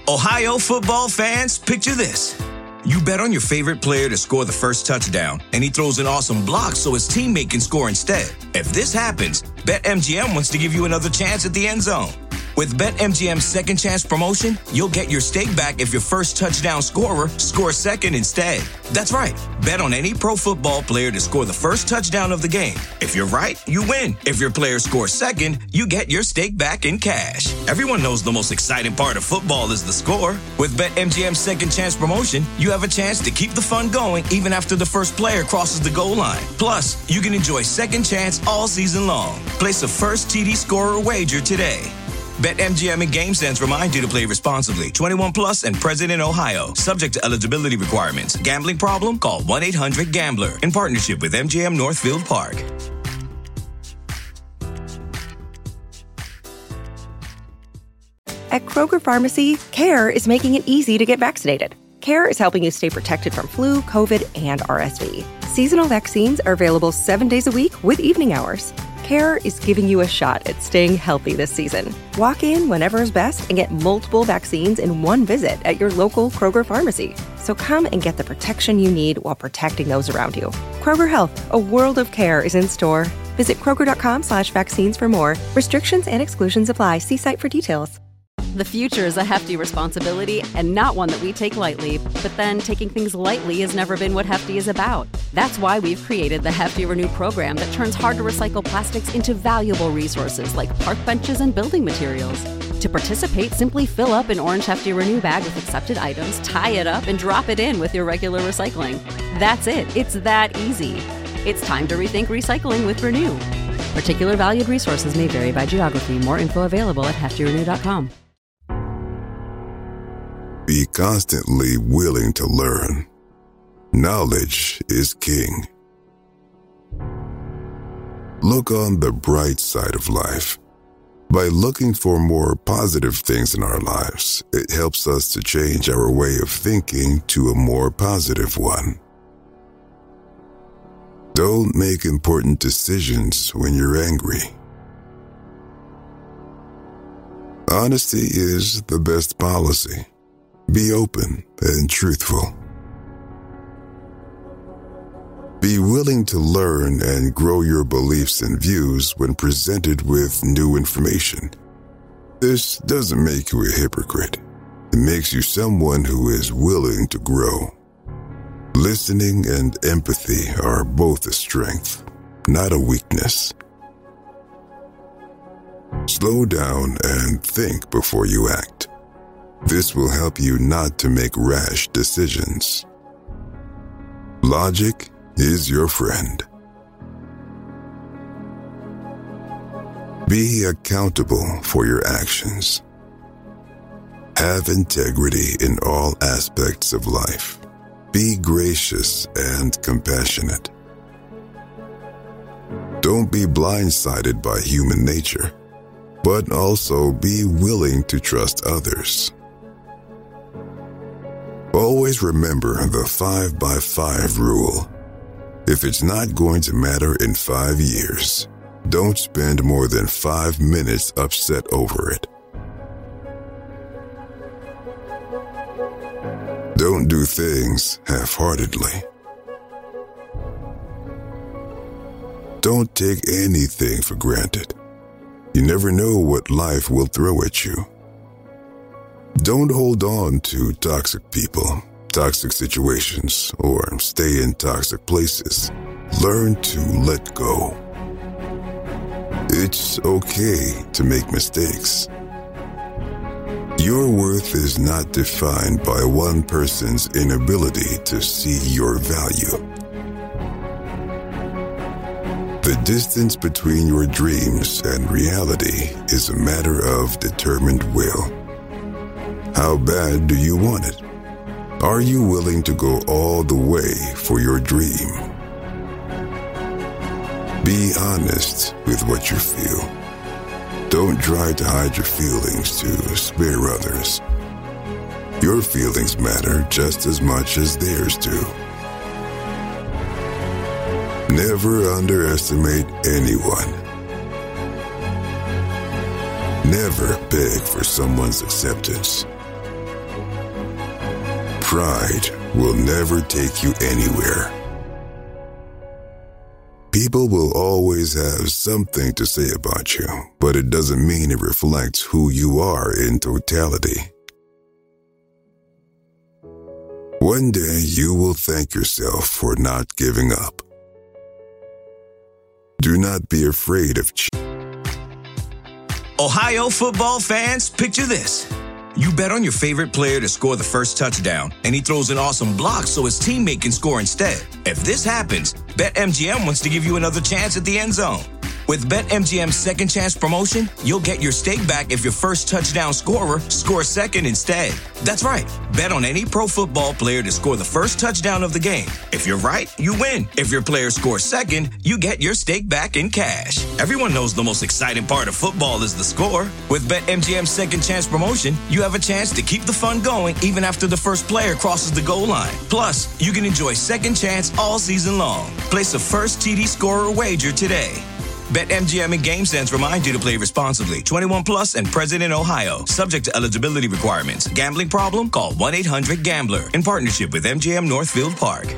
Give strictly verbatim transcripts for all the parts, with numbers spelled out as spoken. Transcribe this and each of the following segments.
Ohio football fans, picture this. You bet on your favorite player to score the first touchdown, and he throws an awesome block so his teammate can score instead. If this happens, BetMGM wants to give you another chance at the end zone. With BetMGM's Second Chance promotion, you'll get your stake back if your first touchdown scorer scores second instead. That's right. Bet on any pro football player to score the first touchdown of the game. If you're right, you win. If your player scores second, you get your stake back in cash. Everyone knows the most exciting part of football is the score. With BetMGM's Second Chance promotion, you have a chance to keep the fun going even after the first player crosses the goal line. Plus, you can enjoy Second Chance all season long. Place a first T D scorer wager today. BetMGM and GameSense remind you to play responsibly. twenty-one plus and present in Ohio. Subject to eligibility requirements. Gambling problem? Call one eight hundred gambler. In partnership with M G M Northfield Park. At Kroger Pharmacy, CARE is making it easy to get vaccinated. CARE is helping you stay protected from flu, COVID, and R S V. Seasonal vaccines are available seven days a week with evening hours. CARE is giving you a shot at staying healthy this season. Walk in whenever is best and get multiple vaccines in one visit at your local Kroger pharmacy. So come and get the protection you need while protecting those around you. Kroger Health, a world of care is in store. Visit kroger.com slash vaccines for more. Restrictions and exclusions apply. See site for details. The future is a hefty responsibility and not one that we take lightly. But then taking things lightly has never been what Hefty is about. That's why we've created the Hefty Renew program that turns hard-to-recycle plastics into valuable resources like park benches and building materials. To participate, simply fill up an orange Hefty Renew bag with accepted items, tie it up, and drop it in with your regular recycling. That's it. It's that easy. It's time to rethink recycling with Renew. Particular valued resources may vary by geography. More info available at hefty renew dot com. Be constantly willing to learn. Knowledge is king. Look on the bright side of life. By looking for more positive things in our lives, it helps us to change our way of thinking to a more positive one. Don't make important decisions when you're angry. Honesty is the best policy. Be open and truthful. Be willing to learn and grow your beliefs and views when presented with new information. This doesn't make you a hypocrite. It makes you someone who is willing to grow. Listening and empathy are both a strength, not a weakness. Slow down and think before you act. This will help you not to make rash decisions. Logic is your friend. Be accountable for your actions. Have integrity in all aspects of life. Be gracious and compassionate. Don't be blindsided by human nature, but also be willing to trust others. Always remember the five by five rule. If it's not going to matter in five years, don't spend more than five minutes upset over it. Don't do things half-heartedly. Don't take anything for granted. You never know what life will throw at you. Don't hold on to toxic people, toxic situations, or stay in toxic places. Learn to let go. It's okay to make mistakes. Your worth is not defined by one person's inability to see your value. The distance between your dreams and reality is a matter of determined will. How bad do you want it? Are you willing to go all the way for your dream? Be honest with what you feel. Don't try to hide your feelings to spare others. Your feelings matter just as much as theirs do. Never underestimate anyone. Never beg for someone's acceptance. Pride will never take you anywhere. People will always have something to say about you, but it doesn't mean it reflects who you are in totality. One day you will thank yourself for not giving up. Do not be afraid of change. Ohio football fans, picture this. You bet on your favorite player to score the first touchdown, and he throws an awesome block so his teammate can score instead. If this happens, BetMGM wants to give you another chance at the end zone. With BetMGM's second chance promotion, you'll get your stake back if your first touchdown scorer scores second instead. That's right. Bet on any pro football player to score the first touchdown of the game. If you're right, you win. If your player scores second, you get your stake back in cash. Everyone knows the most exciting part of football is the score. With BetMGM's second chance promotion, you have a chance to keep the fun going even after the first player crosses the goal line. Plus, you can enjoy second chance all season long. Place a first T D scorer wager today. BetMGM and GameSense remind you to play responsibly. twenty-one plus and present in Ohio. Subject to eligibility requirements. Gambling problem? Call one eight hundred gambler. In partnership with M G M Northfield Park.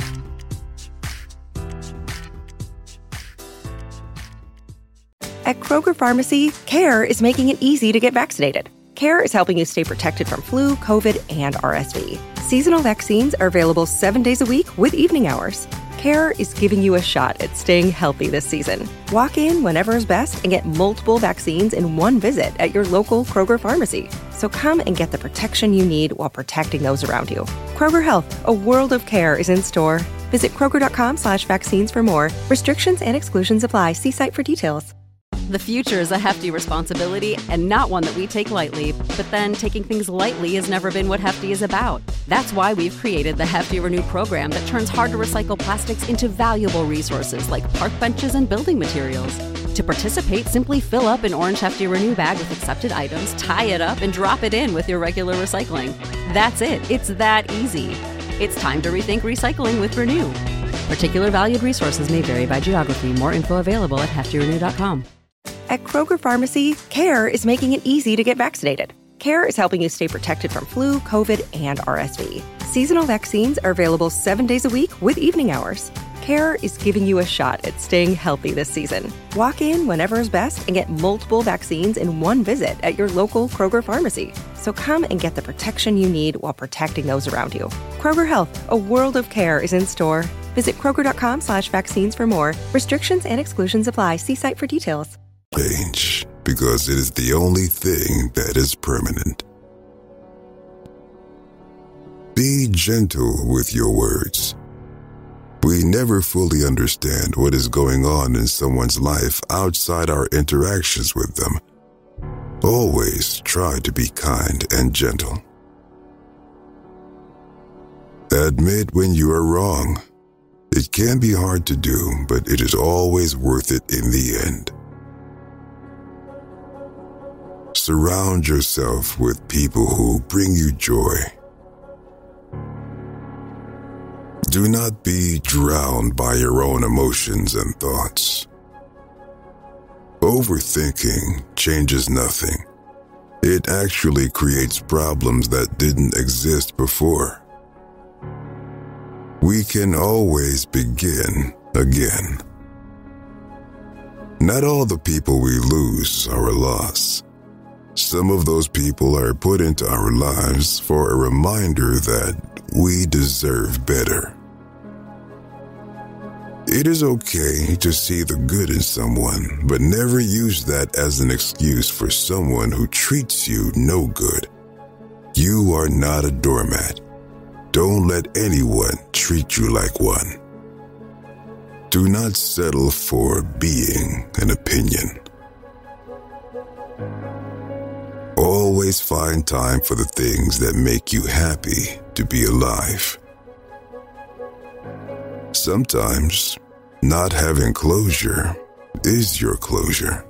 At Kroger Pharmacy, CARE is making it easy to get vaccinated. CARE is helping you stay protected from flu, COVID, and R S V. Seasonal vaccines are available seven days a week with evening hours. CARE is giving you a shot at staying healthy this season. Walk in whenever is best and get multiple vaccines in one visit at your local Kroger pharmacy. So come and get the protection you need while protecting those around you. Kroger Health, a world of care is in store. Visit Kroger.com slash vaccines for more. Restrictions and exclusions apply. See site for details. The future is a hefty responsibility and not one that we take lightly. But then taking things lightly has never been what Hefty is about. That's why we've created the Hefty Renew program that turns hard-to-recycle plastics into valuable resources like park benches and building materials. To participate, simply fill up an orange Hefty Renew bag with accepted items, tie it up, and drop it in with your regular recycling. That's it. It's that easy. It's time to rethink recycling with Renew. Particular valued resources may vary by geography. More info available at hefty renew dot com. At Kroger Pharmacy, CARE is making it easy to get vaccinated. CARE is helping you stay protected from flu, COVID, and R S V. Seasonal vaccines are available seven days a week with evening hours. CARE is giving you a shot at staying healthy this season. Walk in whenever is best and get multiple vaccines in one visit at your local Kroger pharmacy. So come and get the protection you need while protecting those around you. Kroger Health, a world of care is in store. Visit Kroger.com slash vaccines for more. Restrictions and exclusions apply. See site for details. Change, because it is the only thing that is permanent. Be gentle with your words. We never fully understand what is going on in someone's life outside our interactions with them. Always try to be kind and gentle. Admit when you are wrong. It can be hard to do, but it is always worth it in the end. Surround yourself with people who bring you joy. Do not be drowned by your own emotions and thoughts. Overthinking changes nothing. It actually creates problems that didn't exist before. We can always begin again. Not all the people we lose are a loss. Some of those people are put into our lives for a reminder that we deserve better. It is okay to see the good in someone, but never use that as an excuse for someone who treats you no good. You are not a doormat. Don't let anyone treat you like one. Do not settle for being an opinion. Always find time for the things that make you happy to be alive. Sometimes, not having closure is your closure.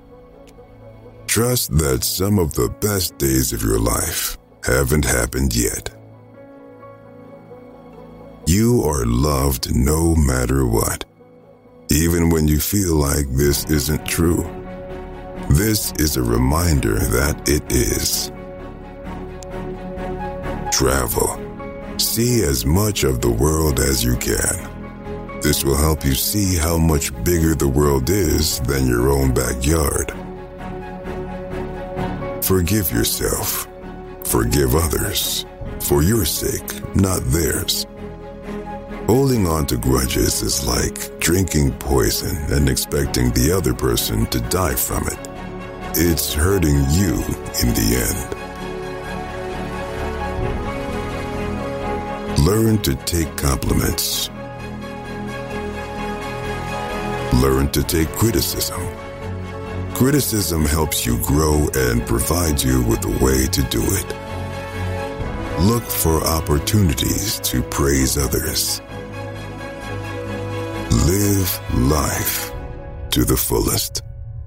Trust that some of the best days of your life haven't happened yet. You are loved no matter what, even when you feel like this isn't true. This is a reminder that it is. Travel. See as much of the world as you can. This will help you see how much bigger the world is than your own backyard. Forgive yourself. Forgive others. For your sake, not theirs. Holding on to grudges is like drinking poison and expecting the other person to die from it. It's hurting you in the end. Learn to take compliments. Learn to take criticism. Criticism helps you grow and provides you with a way to do it. Look for opportunities to praise others. Live life to the fullest.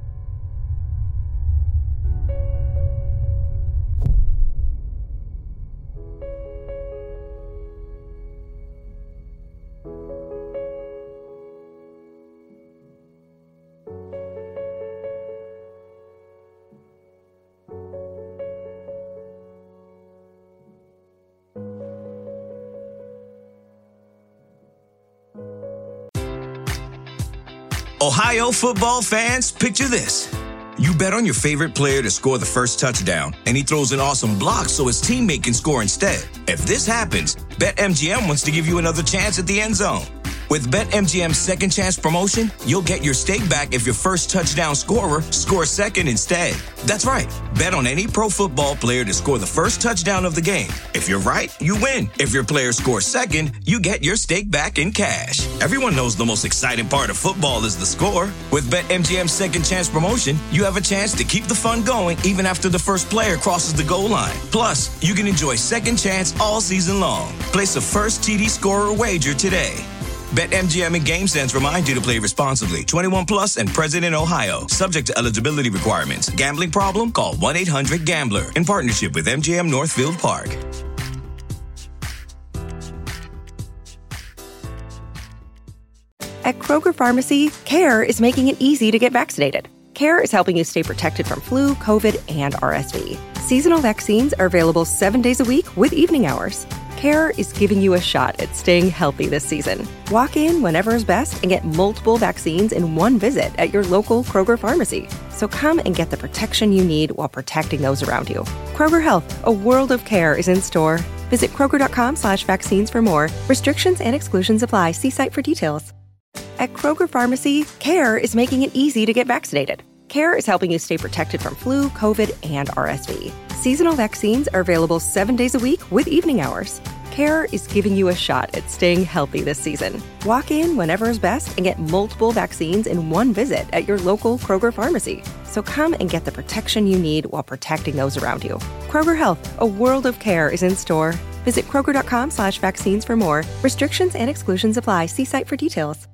Ohio football fans, picture this. You bet on your favorite player to score the first touchdown, and he throws an awesome block so his teammate can score instead. If this happens, BetMGM wants to give you another chance at the end zone. With BetMGM's Second Chance promotion, you'll get your stake back if your first touchdown scorer scores second instead. That's right. Bet on any pro football player to score the first touchdown of the game. If you're right, you win. If your player scores second, you get your stake back in cash. Everyone knows the most exciting part of football is the score. With BetMGM's Second Chance promotion, you have a chance to keep the fun going even after the first player crosses the goal line. Plus, you can enjoy Second Chance all season long. Place a first T D scorer wager today. BetMGM and GameSense remind you to play responsibly. twenty-one plus and present in Ohio. Subject to eligibility requirements. Gambling problem? Call one eight hundred gambler. In partnership with M G M Northfield Park. At Kroger Pharmacy, CARE is making it easy to get vaccinated. CARE is helping you stay protected from flu, COVID, and R S V. Seasonal vaccines are available seven days a week with evening hours. CARE is giving you a shot at staying healthy this season. Walk in whenever is best and get multiple vaccines in one visit at your local Kroger pharmacy. So come and get the protection you need while protecting those around you. Kroger Health, a world of care is in store. Visit Kroger.com slash vaccines for more. Restrictions and exclusions apply. See site for details. At Kroger Pharmacy, CARE is making it easy to get vaccinated. CARE is helping you stay protected from flu, COVID, and R S V. Seasonal vaccines are available seven days a week with evening hours. CARE is giving you a shot at staying healthy this season. Walk in whenever is best and get multiple vaccines in one visit at your local Kroger pharmacy. So come and get the protection you need while protecting those around you. Kroger Health, a world of care is in store. Visit Kroger.com slash vaccines for more. Restrictions and exclusions apply. See site for details.